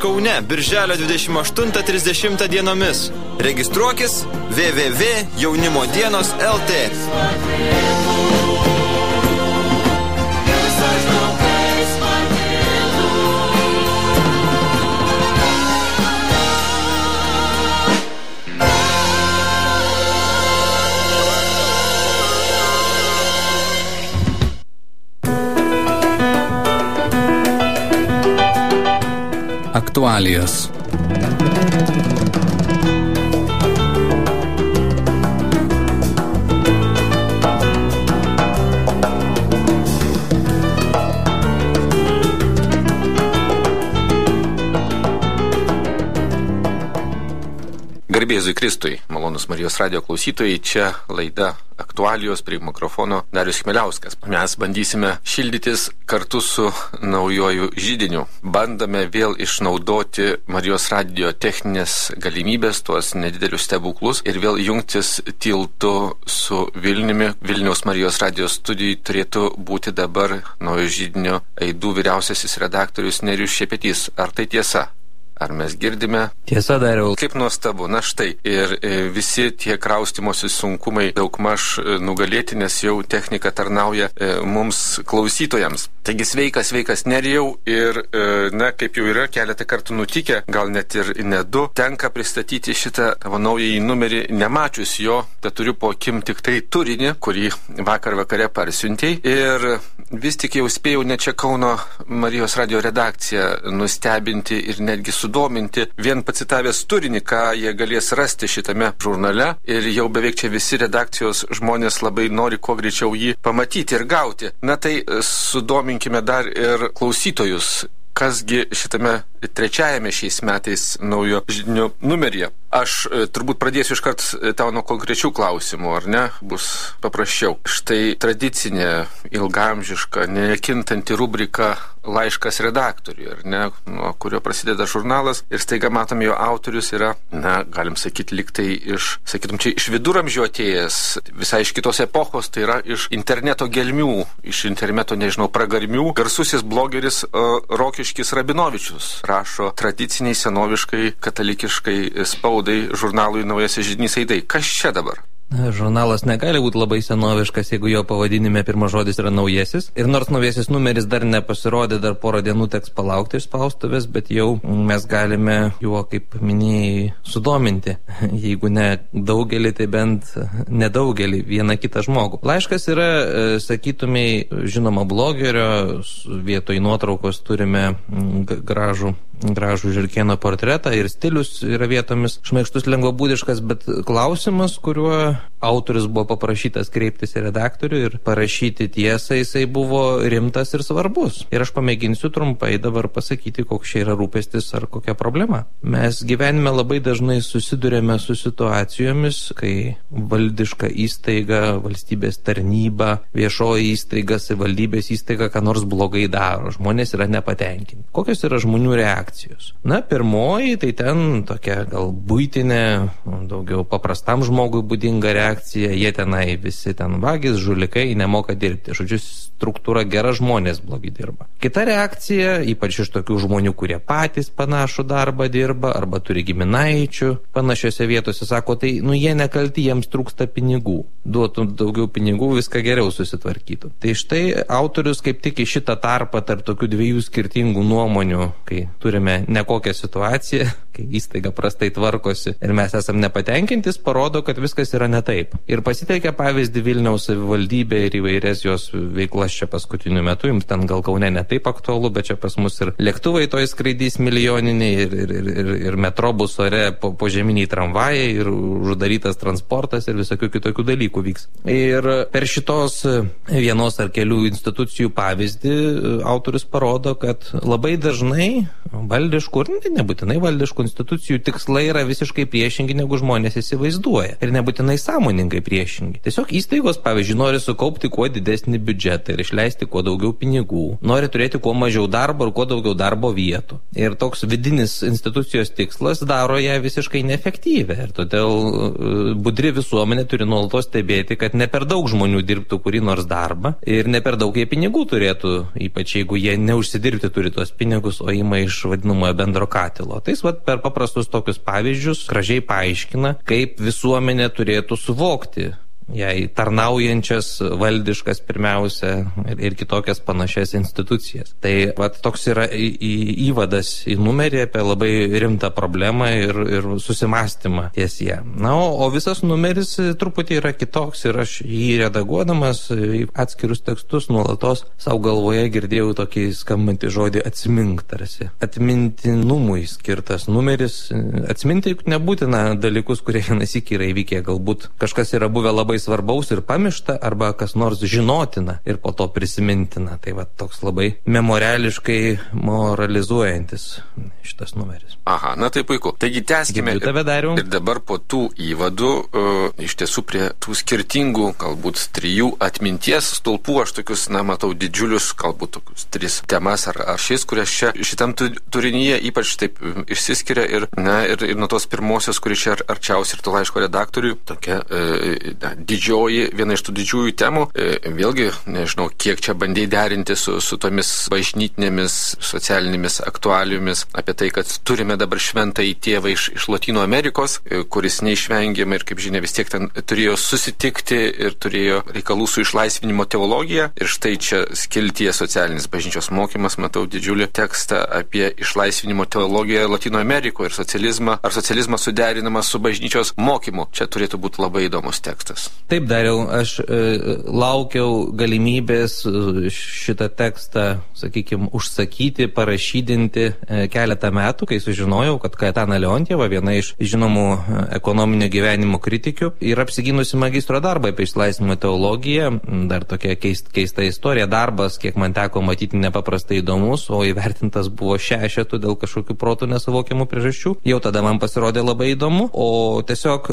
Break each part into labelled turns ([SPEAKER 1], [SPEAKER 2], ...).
[SPEAKER 1] Kaune birželio 28-30 dienomis. Registruokis www.jaunimodienos.lt.
[SPEAKER 2] Aktualijos.
[SPEAKER 3] Garbėzui Kristui, malonus Marijos radijo klausytojai, čia laida Aktualijos, prie mikrofono Darius Chmieliauskas. Mes bandysime šildytis kartu su naujoju židiniu. Bandome vėl išnaudoti Marijos radijo techninės galimybės, tuos nedidelius stebuklus ir vėl jungtis tiltu su Vilniumi. Vilniaus Marijos radijo studijai turėtų būti dabar naujo židinio aidų vyriausiasis redaktorius Nerijus Šepetys. Ar tai tiesa? Ar mes girdime?
[SPEAKER 4] Tiesa, Dariau.
[SPEAKER 3] Kaip nuostabu, na štai, ir visi tie kraustimosi sunkumai daugmaž nugalėti, nes jau technika tarnauja mums klausytojams. Taigi sveikas Nerijau ir, na, kaip jau yra keletą kartų nutikę, gal net ir ne du, tenka pristatyti šitą tavo naująjį numerį, nemačius jo, bet turiu po akim tik tai turinį, kurį vakar vakare parsiuntei. Ir vis tik jau spėjau ne čia Kauno Marijos radijo redakciją nustebinti ir netgi sudominti vien pacitavęs turinį, ką jie galės rasti šitame žurnale. Ir jau beveik čia visi redakcijos žmonės labai nori kuo greičiau jį pamatyti ir gauti. Na tai sudominkime dar ir klausytojus, kasgi šitame trečiajame šiais metais naujo židinio numeryje. Aš turbūt pradėsiu iškart tau nuo konkrečių klausimų, ar ne? Bus paprasčiau. Štai tradicinė, ilgaamžiška, nekintanti rubrika laiškas redaktoriui, ar ne? Nuo kurio prasideda žurnalas ir staiga matom jo autorius yra, na, galim sakyti, liktai iš, sakytum, čia iš viduramžių atėjęs, visai iš kitos epochos, tai yra iš interneto gelmių, iš interneto, nežinau, pragarmių. Garsusis blogeris Rokiškis Rabinovičius rašo tradiciniai, senoviškai, katalikiškai spaudai žurnalui Naujasis židinys aidai. Kas čia dabar?
[SPEAKER 4] Žurnalas negali būti labai senoviškas, jeigu jo pavadinime pirmas žodis yra naujasis. Ir nors naujasis numeris dar nepasirodė, dar porą dienų teks palaukti iš spaustuvės, bet jau mes galime juo, kaip minėjai, sudominti. Jeigu ne daugelį, tai bent nedaugelį, vieną kitą žmogų. Laiškas yra, sakytumai, žinoma blogerio, vietoj nuotraukos turime gražų Žirkėno portretą ir stilius yra vietomis šmaikštus, lengvabūdiškas, bet klausimas, kuriuo autorius buvo paprašytas kreiptis į redaktorių ir parašyti tiesą, jisai buvo rimtas ir svarbus. Ir aš pamėginsiu trumpai dabar pasakyti, koks čia yra rūpestis ar kokia problema. Mes gyvenime labai dažnai susidurėme su situacijomis, kai valdiška įstaiga, valstybės tarnyba, viešoji įstaiga, savivaldybės įstaiga ką nors blogai daro. Žmonės yra nepatenkinti. Kokios yra žmonių reakcijos? Na, pirmoji, tai ten tokia gal buitinė, daugiau paprastam žmogui būdinga reakcija. Jie tenai visi ten vagis, žulikai, nemoka dirbti. Žodžiu, struktūra gera, žmonės blogai dirba. Kita reakcija, ypač iš tokių žmonių, kurie patys panašų darbą dirba arba turi giminaičių panašiose vietose, sako, tai, jie nekalti, jiems trūksta pinigų. Duotų daugiau pinigų, viską geriau susitvarkytų. Tai štai autorius kaip tik į šitą tarpą tarp tokių dviejų skirtingų nuomonių, kai turime nekokią situaciją, kai įstaiga prastai tvarkosi ir mes esam nepatenkintis, parodo, kad viskas yra ne taip. Ir pasitelkia pavyzdį Vilniaus savivaldybė ir įvairias jos veiklas čia paskutiniu metu. Jums ten gal Kaune ne taip aktualu, bet čia pas mus ir lėktuvai toj skraidys milijoniniai ir metro bus ore požeminiai tramvajai ir uždarytas transportas ir visokių kitokių dalykų vyks. Ir per šitos vienos ar kelių institucijų pavyzdį autorius parodo, kad labai dažnai valdiškų, ir nebūtinai valdiškų institucijų tikslai yra visiškai priešingi, negu žmonės įsivaizduoja. Ir nebūtinai sąmoningai priešingi. Tiesiog įstaigos, pavyzdžiui, nori sukaupti kuo didesnį biudžetą ir išleisti kuo daugiau pinigų. Nori turėti kuo mažiau darbo ir kuo daugiau darbo vietų. Ir toks vidinis institucijos tikslas daro ją visiškai neefektyvę. Ir todėl budri visuomenė turi nuolatos stebėti pastebėti, kad ne per daug žmonių dirbtų kurį nors darbą ir ne per daug jie pinigų turėtų, ypač jeigu jie neužsidirbti turi tuos pinigus, o ima iš vadinamojo bendro katilo. Tai jis per paprastus tokius pavyzdžius gražiai paaiškina, kaip visuomenė turėtų suvokti jai tarnaujančias valdiškas pirmiausia ir kitokias panašias institucijas. Tai toks yra įvadas į numerį apie labai rimtą problemą ir susimastymą ties ją. Na, o visas numeris truputį yra kitoks ir aš jį redaguodamas į atskirus tekstus nuolatos savo galvoje girdėjau tokį skambantį žodį atsimink tarsi. Atmintinumui skirtas numeris. Atsiminti juk nebūtina dalykus, kurie vienąsyk yra įvykę. Galbūt kažkas yra buvę labai svarbaus ir pamiršta, arba kas nors žinotina ir po to prisimintina. Tai toks labai memoriališkai moralizuojantis šitas numeris.
[SPEAKER 3] Aha, na tai puiku. Taigi tęskime ir dabar po tų įvadų iš tiesų prie tų skirtingų, galbūt 3 atminties stulpų, aš tokius, matau didžiulius, galbūt tokius 3 temas ar šis, kurias čia šitam turinyje ypač taip išsiskiria ir nuo tos pirmosios, kuri čia arčiausiai ir to laiško redaktoriui, tokia didžioji, viena iš tų didžiųjų temų, vėlgi, nežinau, kiek čia bandai derinti su tomis bažnytinėmis socialinėmis aktualijomis, apie tai, kad turime dabar šventąjį tėvą iš Lotynų Amerikos, kuris neišvengiamai ir, kaip žinia, vis tiek ten turėjo susitikti ir turėjo reikalų su išlaisvinimo teologija. Ir štai čia skiltyje socialinis bažnyčios mokymas, matau didžiulį tekstą apie išlaisvinimo teologiją Lotynų Amerikoje ir socializmą, ar socializmas suderinamas su bažnyčios mokymu. Čia turėtų būti labai įdomus tekstas.
[SPEAKER 4] Taip, Dariau, aš laukiau galimybės šitą tekstą, sakykime, užsakyti, parašydinti keletą metų, kai sužinojau, kad Kajetana Leontjeva, viena iš žinomų ekonominio gyvenimo kritikių, yra apsigynusi magistro darbą apie išlaisvinimo teologiją. Dar tokia keista istorija. Darbas, kiek man teko matyti, nepaprastai įdomus, o įvertintas buvo 6 dėl kažkokių protų nesuvokiamų priežasčių. Jau tada man pasirodė labai įdomu, o tiesiog,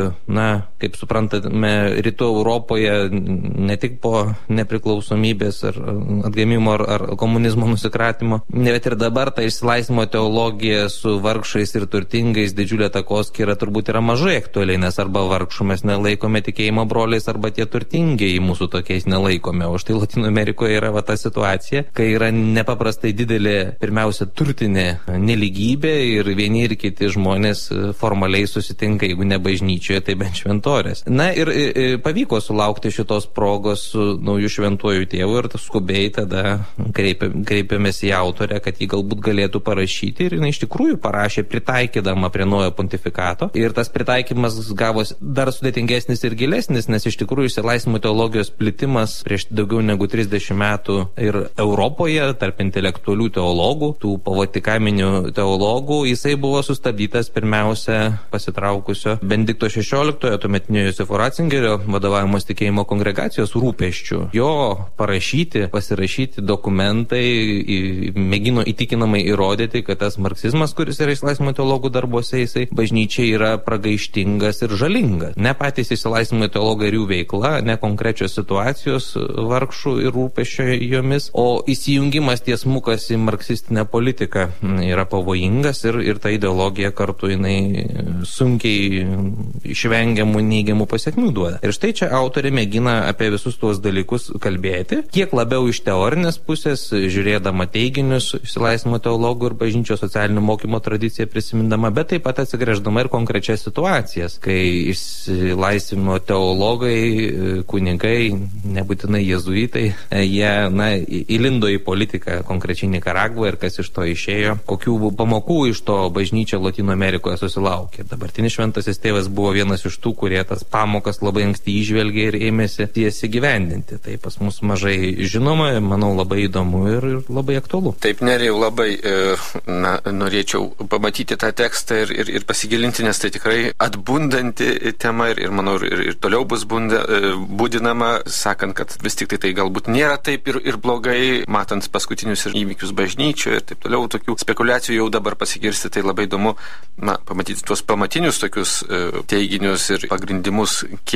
[SPEAKER 4] kaip suprantame, rytų Europoje ne tik po nepriklausomybės ar atgimimo ar komunizmo nusikratimo, bet ir dabar ta išsilaisvinimo teologija su vargšais ir turtingais didžiulė takoskyra turbūt yra mažai aktualiai, nes arba vargšų mes nelaikome tikėjimo broliais, arba tie turtingiai mūsų tokiais nelaikome. O štai Lotynų Amerikoje yra ta situacija, kai yra nepaprastai didelė, pirmiausia, turtinė nelygybė ir vieni ir kiti žmonės formaliai susitinka, jeigu ne bažnyčioje, tai bent šventorės. Na ir pavyko sulaukti šitos progos su nauju šventuoju tėvu ir skubiai tada kreipėmės į autorę, kad jį galbūt galėtų parašyti, ir jinai iš tikrųjų parašė pritaikydama prie naujo pontifikato. Ir tas pritaikymas gavos dar sudėtingesnis ir gilesnis, nes iš tikrųjų išsilaisvinimo teologijos plitimas prieš daugiau negu 30 metų ir Europoje tarp intelektualių teologų, tų povatikaminių teologų, jisai buvo sustabdytas pirmiausia pasitraukusio Benedikto XVI, tuometinio Josefo Ratzingerio vadovaujamos tikėjimo kongregacijos rūpesčių. Jo pasirašyti dokumentai mėgino įtikinamai įrodyti, kad tas marksizmas, kuris yra išsilaisvinimo teologų darbuose, jisai bažnyčiai yra pragaištingas ir žalingas. Ne patys išsilaisvinimo teologai ir jų veikla, ne konkrečios situacijos vargšų ir rūpesčio jomis, o įsijungimas tiesmukas į marksistinę politiką yra pavojingas ir ta ideologija kartu jinai sunkiai išvengiamų neigiamų pasiekmių duoda. Ir štai čia autorė mėgina apie visus tuos dalykus kalbėti, kiek labiau iš teorinės pusės, žiūrėdama teiginius išsilaisvinimo teologų ir bažnyčios socialinio mokymo tradiciją prisimindama, bet taip pat atsigręždama ir konkrečias situacijas, kai išsilaisvinimo teologai, kunigai, nebūtinai jėzuitai, jie įlindo į politiką, konkrečiai Nikaragvoje, ir kas iš to išėjo, kokių pamokų iš to bažnyčia Lotynų Amerikoje susilaukė. Dabartinis šventasis tėvas buvo vienas iš tų, kurie tas pamokas labai anksti įžvelgė ir ėmėsi tiesiai gyvendinti. Tai pas mus mažai žinoma, manau, labai įdomu ir labai aktualu.
[SPEAKER 3] Taip, Nerijau, labai norėčiau pamatyti tą tekstą ir pasigilinti, nes tai tikrai atbundanti tema ir manau, ir toliau bus būdinama, sakant, kad vis tik tai galbūt nėra taip ir blogai, matant paskutinius įvykius bažnyčioje ir taip toliau, tokių spekulacijų jau dabar pasigirsti, tai labai įdomu pamatyti tuos pamatinius tokius teiginius ir pagrindimus,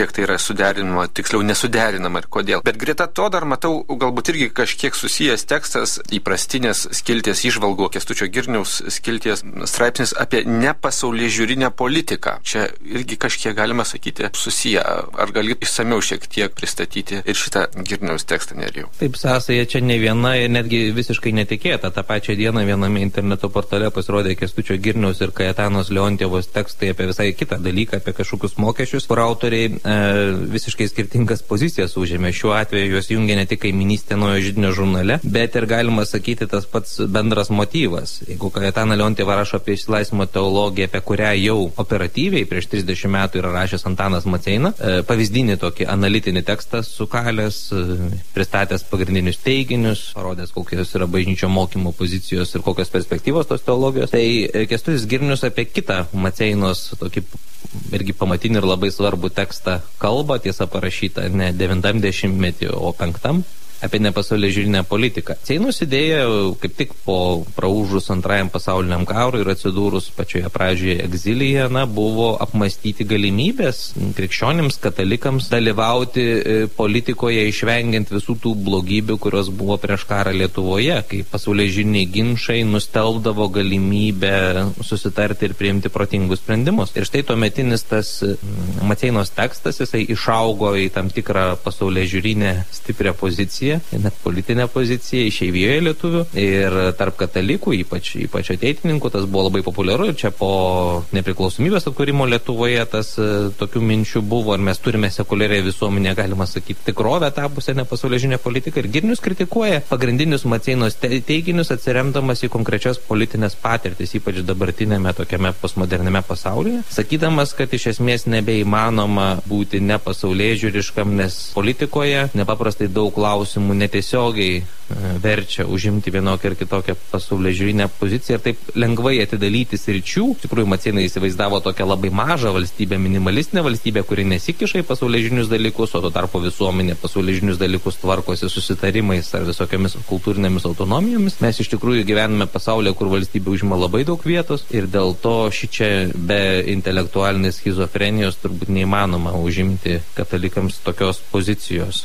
[SPEAKER 3] kiek tai yra suderinama, tiksliau nesuderinama ir kodėl. Bet greta to dar matau galbūt irgi kažkiek susijęs tekstas įprastinės skilties įžvalgų Kęstučio Girniaus skilties straipsnis apie nepasaulėžiūrinę politiką. Čia irgi kažkiek galima sakyti susiję. Ar gali išsamiau šiek tiek pristatyti ir šitą Girniaus tekstą, Nerijau?
[SPEAKER 4] Taip, sąsaja čia ne viena ir netgi visiškai netikėta. Ta pačia diena viename interneto portale pasirodė Kęstučio Girniaus ir Kajetanos Leontjevos tekstai apie visai kitą dalyką, apie kažkokius mokesčius, kur autoriai visiškai skirtingas pozicijas užėmė. Šiuo atveju juos jungia ne tik Kaiminystė Naujojo židinio žurnale, bet ir galima sakyti tas pats bendras motyvas. Jeigu Kajetana Leontjeva rašo apie išsilaisvinimo teologiją, apie kurią jau operatyviai prieš 30 metų yra rašęs Antanas Maceina, pavyzdinį tokį analitinį tekstą sukalęs, pristatęs pagrindinius teiginius, parodęs, kokios yra bažnyčio mokymo pozicijos ir kokios perspektyvos tos teologijos. Tai Kęstutis Girnius apie kitą Maceinos tokį irgi pamatinį ir labai svarbų tekstą kalba, tiesa parašyta ne 90-metį, o 5, apie nepasaulėžiūrinę politiką. Maceinos idėja, kaip tik po praūžus antrajam pasauliniam karui ir atsidūrus pačioje pradžioje egzilyje, buvo apmastyti galimybės krikščionims, katalikams dalyvauti politikoje, išvengiant visų tų blogybių, kurios buvo prieš karą Lietuvoje, kai pasaulėžiūriniai ginčai nustelbdavo galimybę susitarti ir priimti protingus sprendimus. Ir štai tuometinis tas Maceinos tekstas, jisai išaugo į tam tikrą pasaulėžiūrinę stiprią poziciją, net politinę poziciją išeivijoje lietuvių ir tarp katalikų, ypač ateitininkų, tas buvo labai populiaru ir čia po nepriklausomybės atkūrimo Lietuvoje tas tokių minčių buvo ir mes turime sekuliarią visuomenę, galima sakyti, tikrovę tapusią nepasaulėžiūrinę politiką ir Girnius kritikuoja pagrindinius Maceinos teiginius atsiremdamas į konkrečias politinės patirtis, ypač dabartinėme tokiame postmoderniame pasaulyje, sakydamas, kad iš esmės nebeįmanoma būti nepasaulėžiūriškam, nes politikoje nepaprastai daug klausimų netiesiogiai verčia užimti vienokią ir kitokią pasaulėžiūrinę poziciją ir taip lengvai atidalyti sričių. Iš tikrųjų, Maceina įsivaizdavo tokią labai mažą valstybę, minimalistinę valstybę, kuri nesikiša į pasaulėžiūrinius dalykus, o tuo tarpu visuomenė pasaulėžiūrinius dalykus tvarkosi susitarimais ar visokiamis kultūrinėmis autonomijomis. Mes iš tikrųjų gyvename pasaulyje, kur valstybė užima labai daug vietos ir dėl to šičia be intelektualinės schizofrenijos turbūt neįmanoma užimti katalikams tokios pozicijos,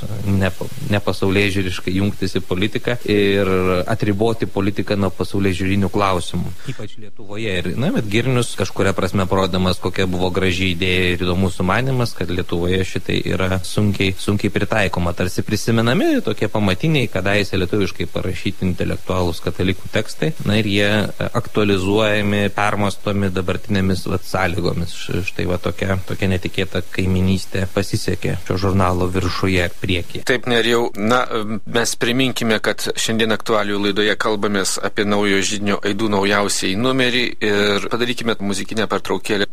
[SPEAKER 4] nepasaulėžiūriškai jungtis į politiką ir atriboti politiką nuo pasaulėžiūrinių klausimų. Ypač Lietuvoje. Bet Girnius kažkuria prasme parodamas, kokia buvo graži idėja ir įdomus sumanimas, kad Lietuvoje šitai yra sunkiai pritaikoma. Tarsi prisimenami tokie pamatiniai, kadaise lietuviškai parašyti intelektualūs katalikų tekstai. Ir jie aktualizuojami, permastomi dabartinėmis sąlygomis. Štai tokia netikėta kaiminystė pasisekė šio žurnalo viršuje priekyje.
[SPEAKER 3] Taip, Nerijau, mes priminkime, kad šiandien aktualijų laidoje kalbamės apie Naujojo židinio aidų naujausiai numerį ir padarykime muzikinę pertraukėlę.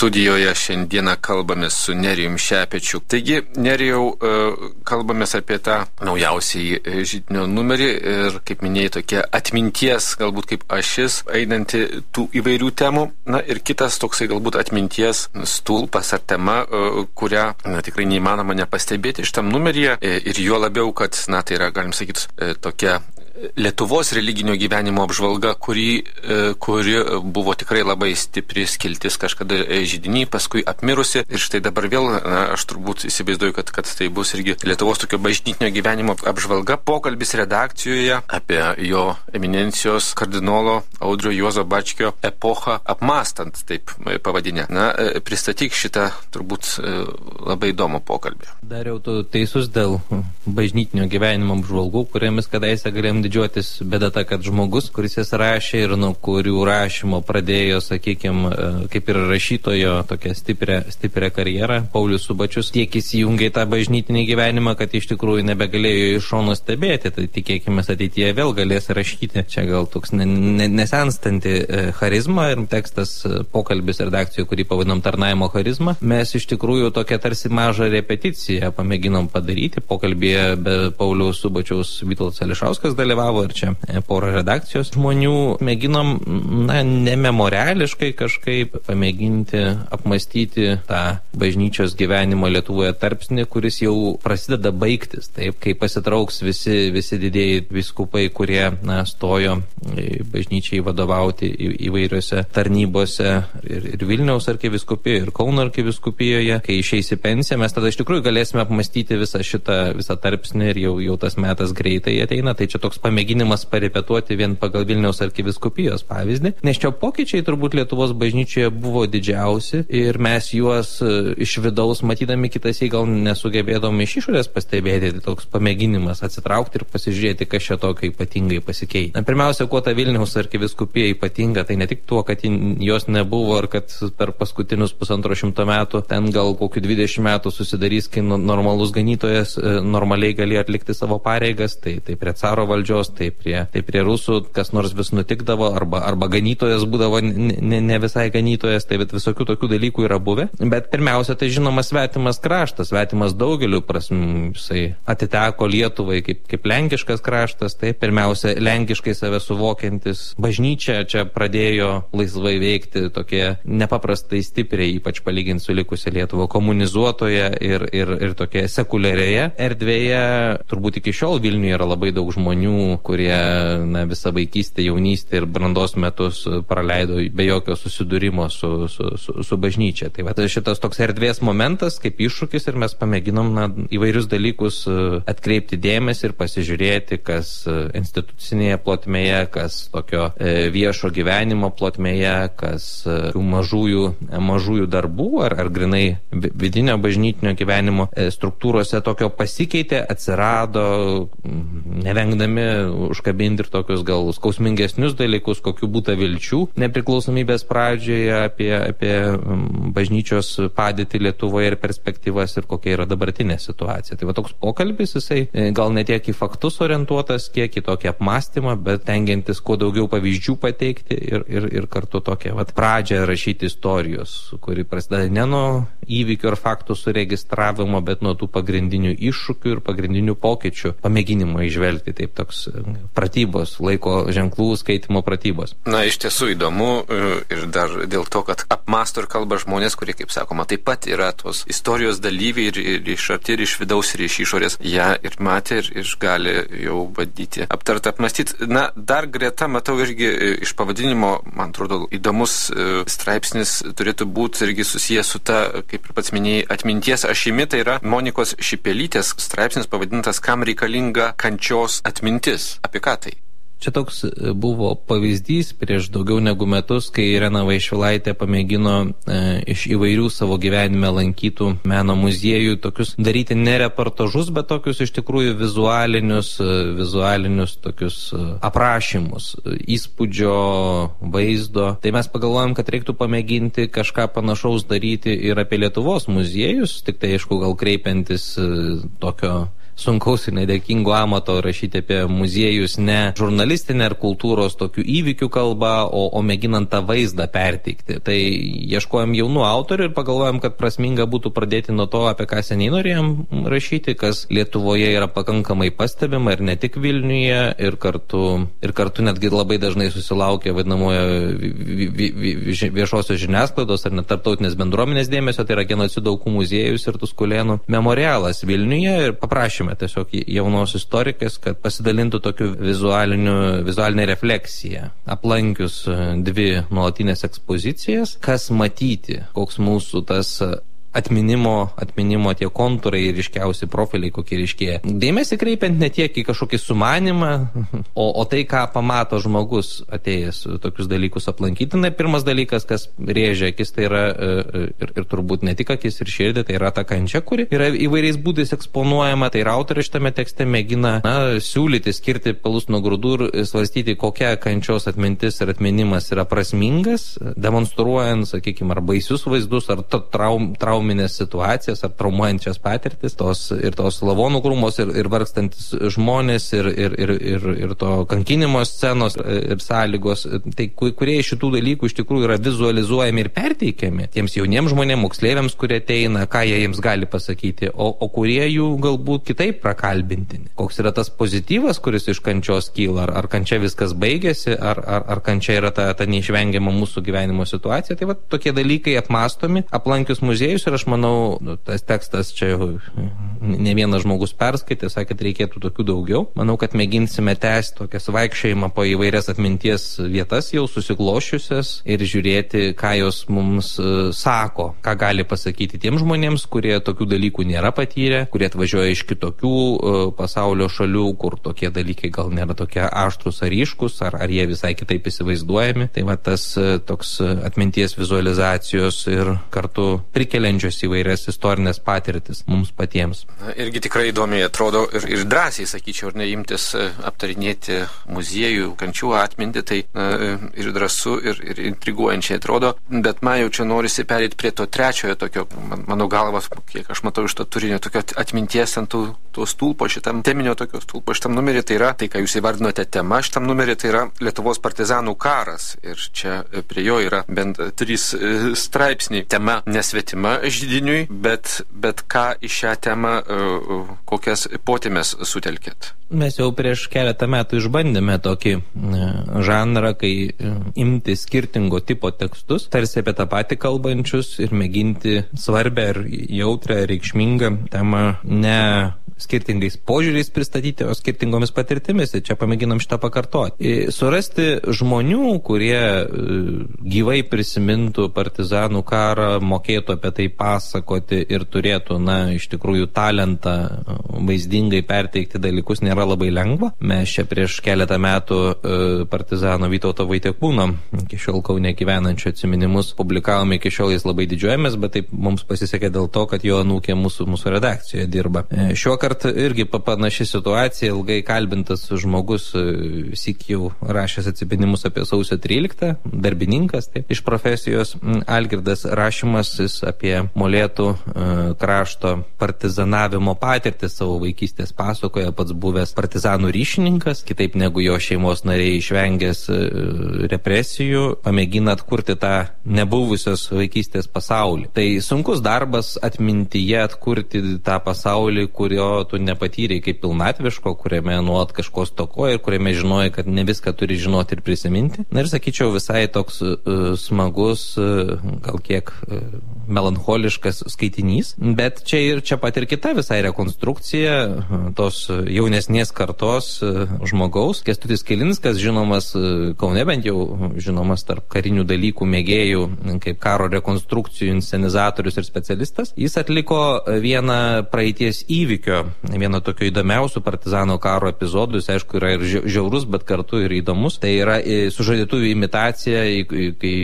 [SPEAKER 3] studijoje šiandieną kalbamės su Nerijum Šepečiu. Taigi, Nerijau, kalbamės apie tą naujausiai židinio numerį ir, kaip minėjai, tokia atminties, galbūt kaip ašis, einanti tų įvairių temų. Na ir kitas toksai galbūt atminties stulpas ar tema, kurią tikrai neįmanoma nepastebėti šitam numeryje ir juo labiau, kad, tai yra, galim sakyti, tokia Lietuvos religinio gyvenimo apžvalga, kuri buvo tikrai labai stipri skiltis kažkada židiny, paskui apmirusi. Ir štai dabar vėl, aš turbūt įsivaizduoju, kad tai bus irgi Lietuvos tokio bažnytinio gyvenimo apžvalga, pokalbis redakcijoje apie jo eminencijos kardinolo Audrio Juozo Bačkio epochą apmąstant, taip pavadinę. Pristatyk šitą turbūt labai įdomų pokalbį.
[SPEAKER 4] Dariau, tu teisus dėl bažnytinio gyvenimo apžvalgų, kuriamis kadaise galėjom didžiuotis, bėda ta, kad žmogus, kuris jas rašė ir nuo kurių rašymo pradėjo, sakykime, kaip ir rašytojo tokią stiprią karjerą, Paulius Subačius, tiek įsijungė į tą bažnytinį gyvenimą, kad iš tikrųjų nebegalėjo iš šono stebėti, tai tikėkime ateityje vėl galės rašyti. Čia gal toks nesenstanti charizma ir tekstas pokalbis redakcijoje, kurį pavadinom tarnaimo charizma. Mes iš tikrųjų tokią tarsi mažą repeticiją pamėginom padaryti. Pokalbėje be Pauliaus Subačiaus Vytautas Ališauskas dalyvavo ir čia porą redakcijos žmonių. Mėginom, nememoriališkai kažkaip pamėginti apmastyti tą bažnyčios gyvenimo Lietuvoje tarpsnį, kuris jau prasideda baigtis. Taip, kai pasitrauks visi didieji vyskupai, kurie stojo bažnyčiai vadovauti įvairiose tarnybose ir Vilniaus arkivyskupijoje, ir Kauno arkivyskupijoje, kai išeis į pensiją, mes tada iš tikrųjų galėsime apmastyti visą tarpsnį ir jau tas metas greitai ateina. Tai čia toks pamėginimas parepetuoti vien pagal Vilniaus arkivyskupijos pavyzdį, nes čia pokyčiai turbūt Lietuvos bažnyčioje buvo didžiausi ir mes juos iš vidaus matydami kitąsyk gal nesugebėdom iš išorės pastebėti. Tai toks pamėginimas atsitraukti ir pasižiūrėti, kas čia tokio ypatingai pasikeitė. Pirmiausia, kuo ta Vilniaus arkivyskupija ypatinga, tai ne tik tuo, kad jos nebuvo ir kad per paskutinius 150 metų ten gal kokių 20 metų susidarys, kai normalus ganytojas normaliai galėjo atlikti savo pareigas, tai prie caro valdžios, tai prie rusų kas nors vis nutikdavo, arba ganytojas būdavo ne visai ganytojas, tai bet visokių tokių dalykų yra buvę. Bet pirmiausia, tai žinoma svetimas kraštas, svetimas daugeliu prasmių, jisai atiteko Lietuvai kaip lenkiškas kraštas, tai pirmiausia, lenkiškai save suvokiantis bažnyčia čia pradėjo laisvai veikti tokie nepaprastai stipriai, ypač palyginti su likusia Lietuva, komunizuotoje ir tokia sekuliarioje erdvėje. Turbūt iki šiol Vilniuje yra labai daug žmonių, kurie visą vaikystę, jaunystę ir brandos metus praleido be jokio susidūrimo su bažnyčia. Tai va, šitas toks erdvės momentas kaip iššūkis ir mes pamėginom įvairius dalykus atkreipti dėmesį ir pasižiūrėti, kas institucinėje plotmėje, kas tokio viešo gyvenimo plotmėje, kas mažųjų darbų ar grinai vidinio bažnytinio gyvenimo struktūrose tokio pasikeitė, atsirado, nevengdami užkabinti ir tokius gal skausmingesnius dalykus, kokių būta vilčių nepriklausomybės pradžioje apie bažnyčios padėtį Lietuvoje ir perspektyvas ir kokia yra dabartinė situacija. Tai va toks pokalbis, jisai gal ne tiek į faktus orientuotas, kiek į tokį apmąstymą, bet tengiantis kuo daugiau pavyzdžių pateikti ir kartu tokią pradžią rašyti istorijos, kuri prasideda ne nuo įvykių ar faktų suregistravimo, bet nuo tų pagrindinių iššūkių ir pagrindinių pokyčių pamėginimo įžvelgti. Taip toks pratybos, laiko ženklų skaitimo pratybos.
[SPEAKER 3] Iš tiesų įdomu ir dar dėl to, kad apmąsto ir kalba žmonės, kurie, kaip sakoma, taip pat yra tos istorijos dalyviai ir iš arti, ir iš vidaus, ir iš išorės. Ja ir matė, ir gali jau bandyti aptarti, apmąstyti. Dar greta matau irgi iš pavadinimo, man atrodo, įdomus straipsnis turėtų būti irgi susijęs su ta, kaip ir pats minėjai, atminties ašimi, tai yra Monikos Šipelytės straipsnis pavadintas Kam reikalinga kančios atmintis. Apie ką tai?
[SPEAKER 4] Čia toks buvo pavyzdys prieš daugiau negu metus, kai Irena Vaišvilaitė pamėgino iš įvairių savo gyvenime lankytų meno muziejų tokius daryti ne reportažus, bet tokius iš tikrųjų vizualinius tokius aprašymus, įspūdžio, vaizdo. Tai mes pagalvojom, kad reiktų pamėginti kažką panašaus daryti ir apie Lietuvos muziejus, tik tai aišku gal kreipiantis tokio sunkaus ir nedėkingo amato rašyti apie muziejus ne žurnalistinė ar kultūros tokių įvykių kalba, o mėginant tą vaizdą perteikti. Tai ieškojom jaunų autorių ir pagalvojom, kad prasminga būtų pradėti nuo to, apie ką seniai norėjom rašyti, kas Lietuvoje yra pakankamai pastebima ir ne tik Vilniuje, ir kartu netgi labai dažnai susilaukia vadinamojo viešosios žiniasklaidos ar net tarptautinės bendruomenės dėmesio, tai yra Genocido aukų muziejus ir Tuskulėnų memorialas Vilniuje, ir paprašėme tiesiog jaunos istorikės, kad pasidalintų tokiu vizualinė refleksija, aplankius 2 nuolatinės ekspozicijas, kas matyti, koks mūsų tas atminimo tie kontūrai ryškiausi profiliai, kokie ryškėja. Dėmesį kreipiant ne tiek į kažkokį sumanimą, o tai, ką pamato žmogus atėjęs tokius dalykus aplankyti. Na, pirmas dalykas, kas rėžia akis, tai yra ir turbūt ne tik akis ir širdį, tai yra ta kančia, kuri yra įvairiais būdais eksponuojama. Tai yra autorius šitame tekste mėgina siūlyti, skirti pelus nuo grūdų ir svarstyti, kokia kančios atmintis ir atminimas yra prasmingas, demonstruojant, sakykime, ar baisius vaizdus, ar trauminės situacijas, ar traumuojančias patirtis, tos lavonų krūmos ir vargstantis žmonės ir to kankinimo scenos ir sąlygos, tai kurie iš šitų dalykų iš tikrųjų yra vizualizuojami ir perteikiami tiems jauniems žmonėms, moksleiviams, kurie ateina, ką jie jiems gali pasakyti, o kurie jų galbūt kitaip prakalbintini. Koks yra tas pozityvas, kuris iš kančios kyla, ar kančia viskas baigėsi, ar kančia yra ta neišvengiama mūsų gyvenimo situacija. Tai va, tokie dalykai apmąstomi, aplankius muziejus. Ir aš manau, tas tekstas čia jau ne vienas žmogus perskaitė, sakė, kad reikėtų tokių daugiau. Manau, kad mėginsime tęsti tokias vaikščiojimą po įvairias atminties vietas jau susiklošiusias ir žiūrėti, ką jos mums sako, ką gali pasakyti tiems žmonėms, kurie tokių dalykų nėra patyrę, kurie atvažiuoja iš kitokių pasaulio šalių, kur tokie dalykai gal nėra tokie aštrus ar ryškus, ar jie visai kitaip įsivaizduojami. Tai va, tas toks atminties vizualizacijos ir kartu prikeliančios įvairias istorinės patirtis mums patiems.
[SPEAKER 3] Irgi tikrai įdomiai atrodo ir drąsiai, sakyčiau, ir neimtis aptarinėti muziejų kančių atmintį, tai ir drąsu, ir intriguojančiai atrodo, bet man jau čia norisi perėti prie to trečiojo tokio, mano galvas, kiek aš matau iš to turinio, tokio atminties ant to stulpo, šitam teminio tokio stulpo, šitam numerį, tai yra, tai ką jūs įvardinote tema, šitam numerį, tai yra Lietuvos partizanų karas, ir čia prie jo yra bent 3 straipsniai. Tema nesvetima židiniui, bet ką į šią temą, kokias potėmes sutelkėt?
[SPEAKER 4] Mes jau prieš keletą metų išbandėme tokį žanrą, kai imti skirtingo tipo tekstus, tarsi apie tą patį kalbančius ir mėginti svarbę ir jautrę, reikšmingą temą ne skirtingais požiūriais pristatyti, o skirtingomis patirtimis. Ir čia pamėginam šitą pakartoti. Surasti žmonių, kurie gyvai prisimintų partizanų karą, mokėtų apie tai pasakoti ir turėtų, iš tikrųjų, talentą vaizdingai perteikti dalykus, nėra labai lengva. Mes čia prieš keletą metų partizano Vytauto Vaitiekūno, iki šiol Kaune gyvenančio atsiminimus, publikavome, iki šiol jais labai didžiuojamės, bet taip mums pasisekė dėl to, kad jo anūkė mūsų redakcijoje dirba. Šiuo kartu irgi panaši situacija, ilgai kalbintas žmogus, sik jau rašęs atsiminimus apie sausio 13, darbininkas, taip, iš profesijos, Algirdas Rašimasis apie Molėtų krašto partizanavimo patirtis savo vaikystės pasakoja, pats buvęs partizanų ryšininkas, kitaip negu jo šeimos nariai išvengęs represijų, pamėgina atkurti tą nebuvusios vaikystės pasaulį. Tai sunkus darbas atmintyje atkurti tą pasaulį, kurio tu nepatyrei kaip pilnatviško, kuriame nuolat kažko stokoja ir kuriame žinojai, kad ne viską turi žinoti ir prisiminti. Na ir sakyčiau, visai toks smagus, gal kiek melancholiškas skaitinys, bet čia pat ir kita visai rekonstrukcija tos jaunesnės kartos žmogaus. Kęstutis Kilinskas, žinomas Kaune, bent jau žinomas tarp karinių dalykų mėgėjų, kaip karo rekonstrukcijų inscenizatorius ir specialistas. Jis atliko vieną praeities įvykio, vieno tokio įdomiausių partizano karo epizodų. Jis, aišku, yra ir žiaurus, bet kartu ir įdomus. Tai yra sužadėtuvių imitacija, kai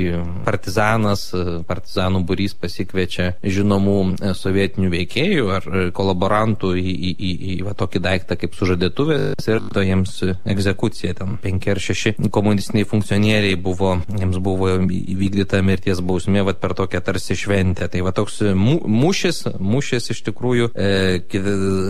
[SPEAKER 4] partizanų būrys pasikviečia žinomų sovietinių veikėjų ar kolaborantų į tokį daiktą kaip sužadėtuvės ir to jiems egzekucija. Ten 5 ar 6 komunistiniai funkcionieriai jiems buvo įvykdyta mirties bausmė per tokią tarsi šventę. Tai toks mūšis iš tikrųjų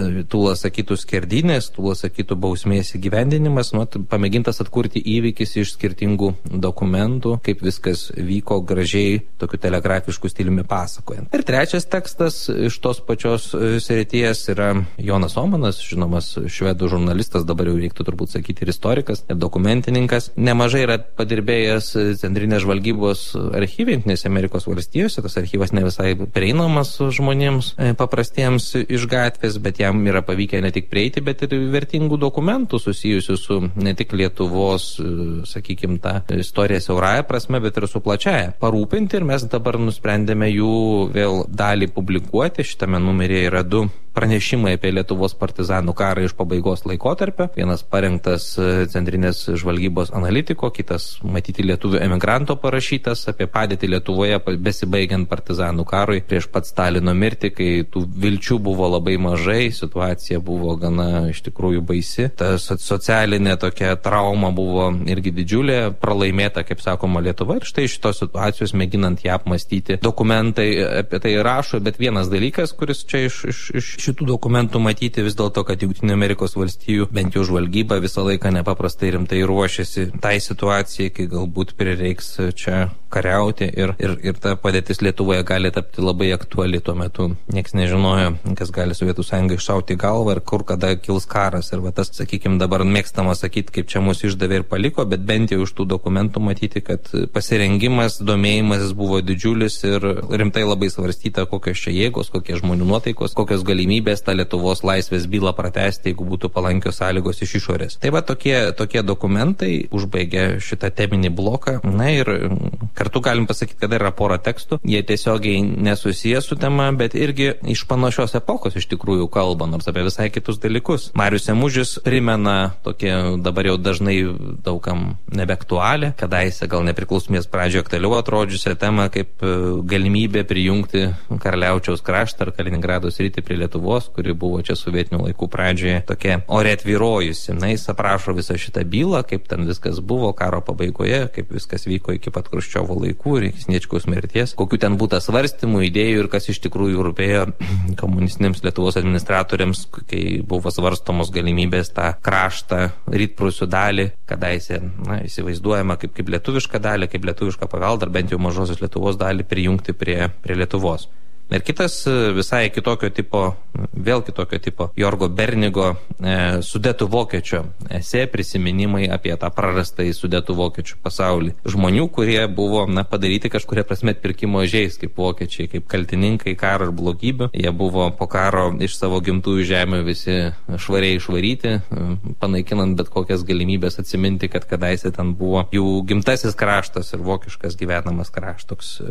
[SPEAKER 4] Tūla sakytų skerdynės, Tūla sakytų bausmės įgyvendinimas, pamėgintas atkurti įvykis iš skirtingų dokumentų, kaip viskas vyko gražiai, tokiu telegrafišku stiliumi pasakojant. Ir trečias tekstas iš tos pačios srities yra Jonas Omanas, žinomas švedų žurnalistas, dabar jau reiktų turbūt sakyti ir istorikas, ir dokumentininkas. Nemažai yra padirbėjęs Centrinės žvalgybos archyve Jungtinėse Amerikos valstijose. Tas archyvas ne visai prieinamas žmonėms paprastiems iš gatvės, bet jam yra pavykę ne tik prieiti, bet ir vertingų dokumentų susijusių su ne tik Lietuvos, sakykime, tą istoriją siaurąją prasme, bet ir su plačiaja parūpinti, ir mes dabar nusprendėme jų vėl dalį publikuoti. Šitame numeryje yra 2 pranešimai apie Lietuvos partizanų karą iš pabaigos laikotarpio. Vienas parengtas Centrinės žvalgybos analitiko, kitas matyti lietuvių emigranto parašytas apie padėtį Lietuvoje besibaigiant partizanų karui prieš pat Stalino mirtį, kai tų vilčių buvo labai mažai, situacija buvo gana iš tikrųjų baisi. Ta socialinė tokia trauma buvo irgi didžiulė, pralaimėta, kaip sakoma, Lietuva, ir štai šitos situacijos mėginant ją apmastyti. Dokumentai apie tai rašo, bet vienas dalykas, kuris čia iš šitų dokumentų matyti vis dėlto, kad Jungtinių Amerikos valstijų bent jau žvalgyba visą laiką nepaprastai rimtai ruošiasi tai situacijai, kai galbūt prireiks čia kariauti, ir ta padėtis Lietuvoje gali tapti labai aktuali. Tuo metu nieks nežinojo, kas gali Sovietų Sąjungai iššauti galvą ir kur kada kils karas. Ir tas, sakykime, dabar mėgstama sakyti, kaip čia mus išdavė ir paliko, bet bent jau iš tų dokumentų matyti, kad pasirengimas, domėjimas buvo didžiulis ir rimtai labai svarstyta, kokios čia jėgos, kokie žmonių nuotaikos, kokios galimybės tą Lietuvos laisvės bylą pratęsti, jeigu būtų palankios sąlygos iš išorės. Tai va tokie dokumentai užbaigia šitą teminį bloką. Na ir kartu galim pasakyti, kad yra pora tekstų. Jie tiesiogiai nesusiję su tema, bet irgi iš panašios epochos iš tikrųjų kalba, nors apie visai kitus dalykus. Marius Emužis primena tokie dabar jau dažnai daugam nebeaktualią, kadaise gal nepriklausomės pradžioje aktualiau atrodžiusią temą, kaip galimybė prijungti Karaliaučiaus kraštą ar Kaliningrado sritį prie Lietuvos, kuri buvo čia sovietinių laikų pradžioje tokia ore tvyrojusi. Na, jis aprašo visą šitą bylą, kaip ten viskas buvo karo pabaigoje, kaip viskas vyko iki pat Chruščiovo laikų ir iki Sniečkaus mirties, kokių ten būta svarstymų, idėjų ir kas iš tikrųjų rūpėjo komunistiniams Lietuvos administratoriams, kai buvo svarstomos galimybės tą kraštą, Rytprūsių dalį, kadaise įsivaizduojama kaip lietuvišką dalį, kaip lietuvišką paveldą, ar bent jau mažosios Lietuvos dalį prijungti prie Lietuvos. Ir kitas visai kitokio tipo, vėl kitokio tipo, Jorgo Bernigo Sudetų vokiečio esė, prisiminimai apie tą prarastą į Sudetų vokiečių pasaulį. Žmonių, kurie buvo padaryti kažkuria prasme atpirkimo ožiais, kaip vokiečiai, kaip kaltininkai karo ir blogybių. Jie buvo po karo iš savo gimtųjų žemių visi švariai išvaryti, panaikinant bet kokias galimybės atsiminti, kad kadaise ten buvo jų gimtasis kraštas ir vokiškas gyvenamas kraštas.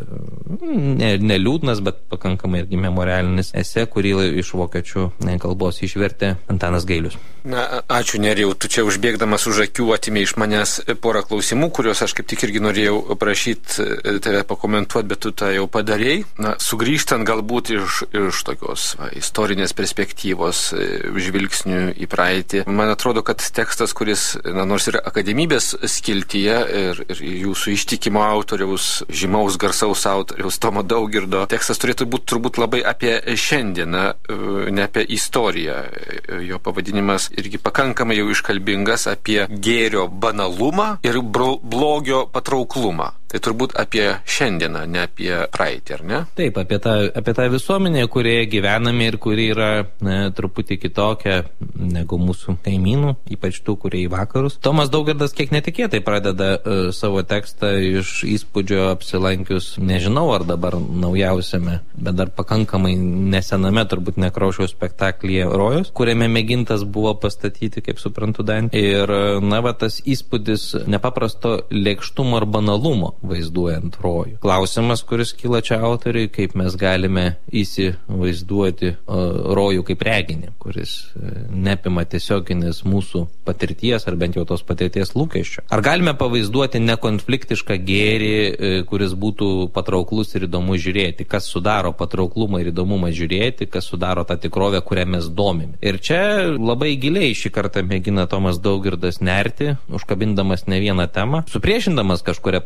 [SPEAKER 4] Neliūdnas, bet pakankamai irgi memorialinis esė, kurį iš vokiečių kalbos išvertė Antanas Gailius.
[SPEAKER 3] Na, ačiū Nerijau, tu čia užbėgdamas už akių atimė iš manęs porą klausimų, kuriuos aš kaip tik irgi norėjau prašyti tave pakomentuoti, bet tu tą jau padarėjai. Na, sugrįžtant galbūt iš tokios istorinės perspektyvos žvilgsnių į praeitį, man atrodo, kad tekstas, kuris, nors ir akademybės skiltyje ir jūsų ištikimo autoriaus, žymaus garsaus autoriaus Tomo Daugirdo tekstas turėtų būti turbūt labai apie šiandieną, ne apie istoriją. Jo pavadinimas irgi pakankamai jau iškalbingas apie gėrio banalumą ir blogio patrauklumą. Tai turbūt apie šiandieną, ne apie praeitį, ar ne?
[SPEAKER 4] Taip, apie tą visuomenę, kurioje gyvename ir kuri yra truputį kitokia negu mūsų kaimynų, ypač tų, kurie į vakarus. Tomas Daugirdas kiek netikėtai pradeda savo tekstą iš įspūdžio apsilankius, nežinau ar dabar naujausiame, bet dar pakankamai nesename turbūt Nekrošiaus spektaklyje Rojus, kuriame mėgintas buvo pastatyti, kaip suprantu, Dantė. Ir tas įspūdis nepaprasto lėkštumo ar banalumo vaizduojant rojų. Klausimas, kuris kyla čia autoriui, kaip mes galime įsivaizduoti rojų kaip reginį, kuris neapima tiesioginės mūsų patirties ar bent jau tos patirties lūkesčio. Ar galime pavaizduoti nekonfliktišką gėrį, kuris būtų patrauklus ir įdomus žiūrėti, kas sudaro patrauklumą ir įdomumą žiūrėti, kas sudaro tą tikrovę, kurią mes domime. Ir čia labai giliai šį kartą mėgina Tomas Daugirdas nerti, užkabindamas ne vieną temą, supriešindamas kažkuria prasme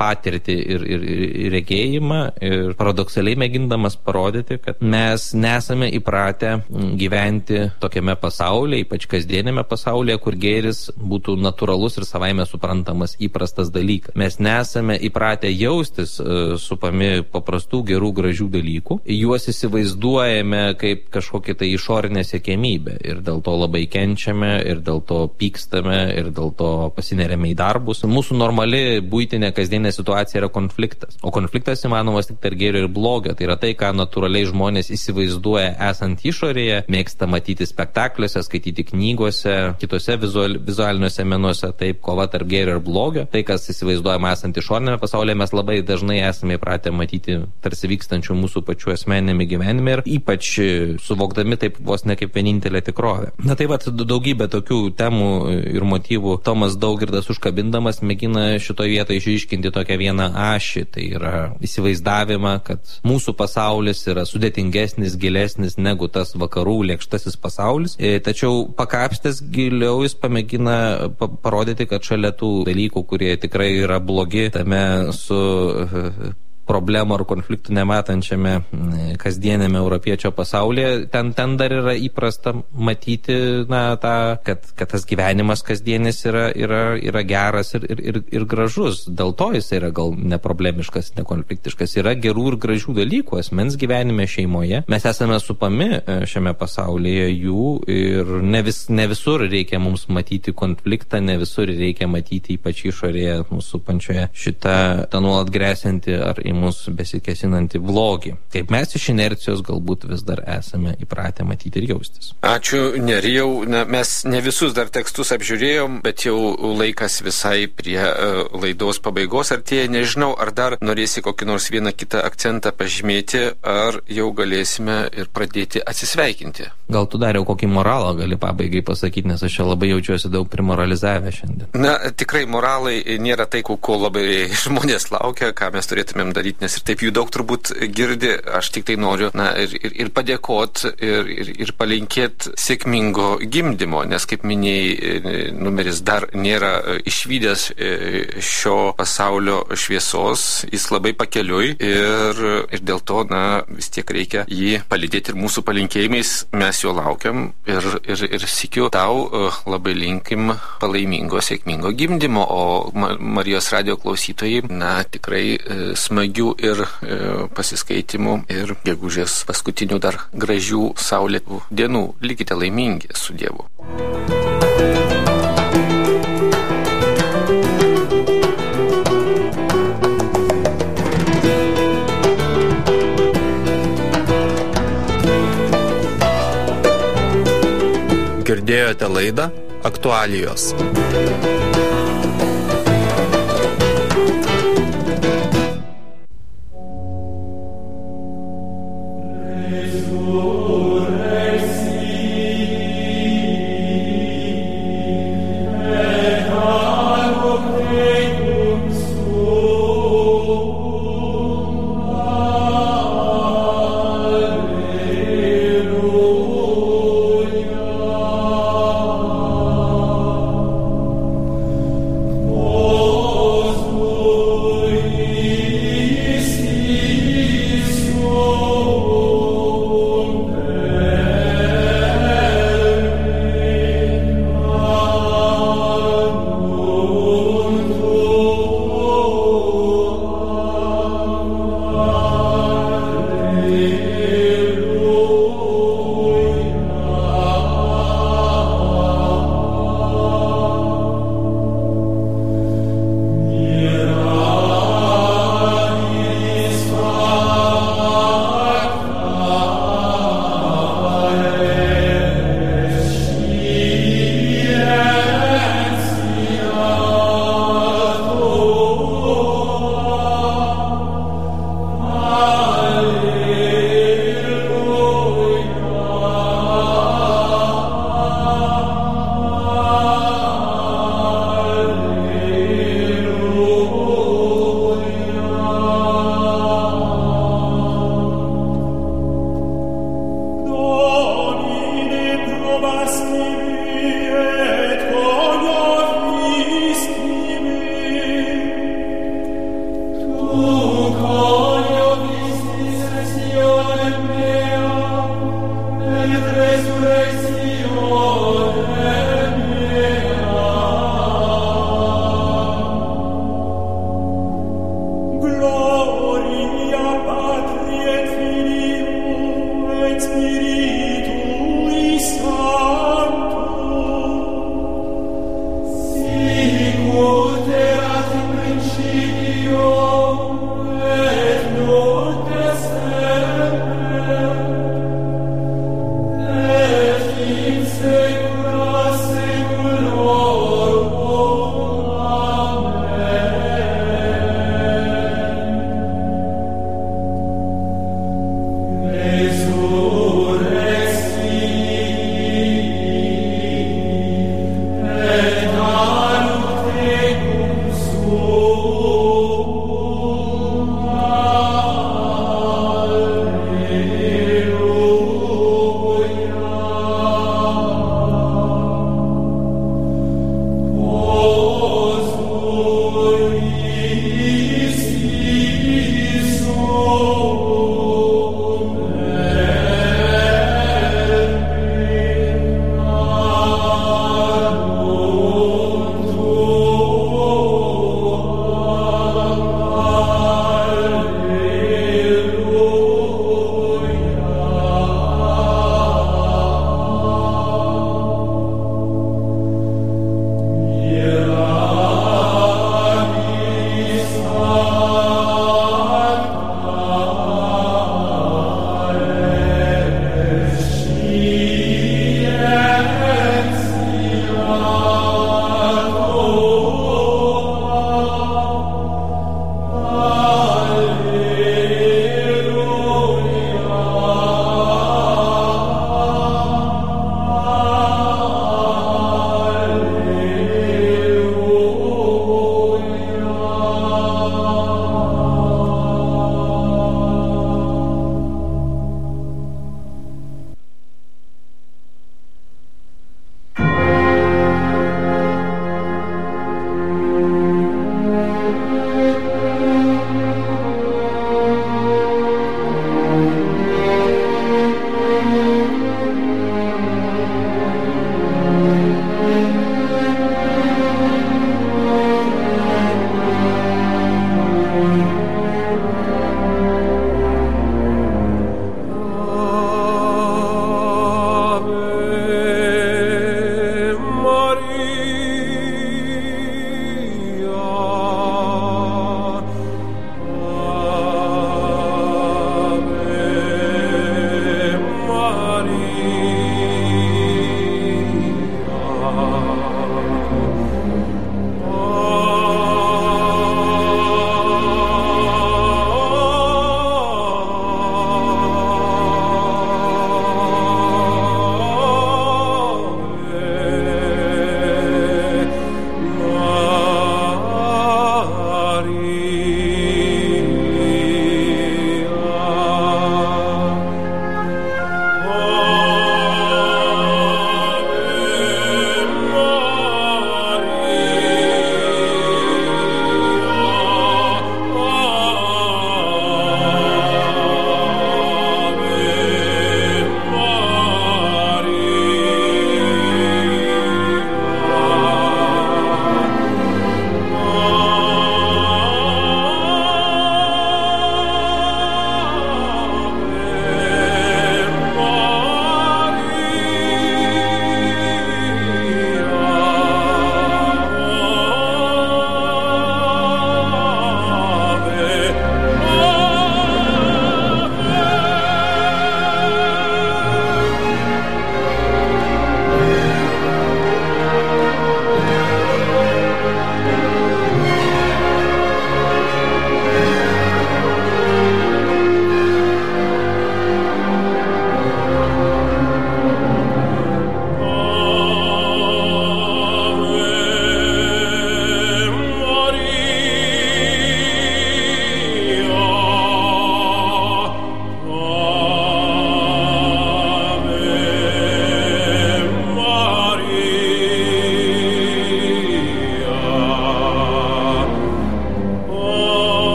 [SPEAKER 4] patirtį ir regėjimą ir paradoksaliai mėgindamas parodyti, kad mes nesame įpratę gyventi tokiame pasaulyje, ypač kasdienėme pasaulyje, kur gėris būtų natūralus ir savaime suprantamas įprastas dalykas. Mes nesame įpratę jaustis supami paprastų, gerų, gražių dalykų. Juos įsivaizduojame kaip kažkokią tai išorinę siekėmybę ir dėl to labai kenčiame ir dėl to pykstame ir dėl to pasineriame į darbus. Mūsų normali buitinė kasdienė situacija yra konfliktas. O konfliktas įmanomas tik tarp gėrio ir blogio. Tai yra tai, ką natūraliai žmonės įsivaizduoja esant išorėje, mėgsta matyti spektakliuose, skaityti knygose, kitose vizualiniuose menuose, taip kova tarp gėrio ir blogio. Tai, kas įsivaizduojama esant išorinėme pasaulyje, mes labai dažnai esame įpratę matyti tarsi vykstančių mūsų pačių asmeninėme gyvenime ir ypač suvokdami taip vos ne kaip vienintelė tikrovė. Na tai vat daugybė tokių temų ir motyvų Tomas Daugirdas užkabindamas mėgina šitoje vietoje išryškinti tokią vieną ašį. Tai yra įsivaizdavimą, kad mūsų pasaulis yra sudėtingesnis, gilesnis negu tas vakarų lėkštasis pasaulis. Tačiau pakapstęs giliau jis pamėgina parodyti, kad šalia tų dalykų, kurie tikrai yra blogi tame su problemų ar konfliktų nematančiame kasdienėme europiečio pasaulyje, ten dar yra įprasta matyti, kad tas gyvenimas kasdienis yra geras ir gražus. Dėl to jis yra gal neproblemiškas, nekonfliktiškas. Yra gerų ir gražių dalykų asmens gyvenime, šeimoje. Mes esame supami šiame pasaulyje jų ir ne visur reikia mums matyti konfliktą, ne visur reikia matyti ypač išorėje mūsų pančioje šitą nuolat grėsianti ar į mūsų besikesinantį blogį. Kaip mes iš inercijos galbūt vis dar esame įpratę matyti ir jaustis.
[SPEAKER 3] Ačiū, Nerijau. Mes ne visus dar tekstus apžiūrėjom, bet jau laikas visai prie laidos pabaigos artėja. Nežinau, ar dar norėsi kokį nors vieną kitą akcentą pažymėti, ar jau galėsime ir pradėti atsisveikinti.
[SPEAKER 4] Gal tu dar jau kokį moralą gali pabaigai pasakyti, nes aš čia labai jaučiuosi daug primoralizavę šiandien.
[SPEAKER 3] Na, tikrai moralai nėra tai, ko labai žmonės laukia, ką mes turėtumėm daryti, nes ir taip jų daug turbūt girdi. Aš tik tai noriu ir padėkot ir palinkėti sėkmingo gimdymo, nes kaip minėjai, numeris dar nėra išvydęs šio pasaulio šviesos, jis labai pakeliui ir dėl to, vis tiek reikia jį palydėti ir mūsų palinkėjimais, mes jo laukiam ir sykiu tau labai linkim palaimingo, sėkmingo gimdymo, o Marijos radijo klausytojai, tikrai smagių ir pasiskaitimų ir gegužės paskutinių dar gražių saulėtų dienų. Likite laimingi su Dievu.
[SPEAKER 2] Girdėjote laidą Aktualijos.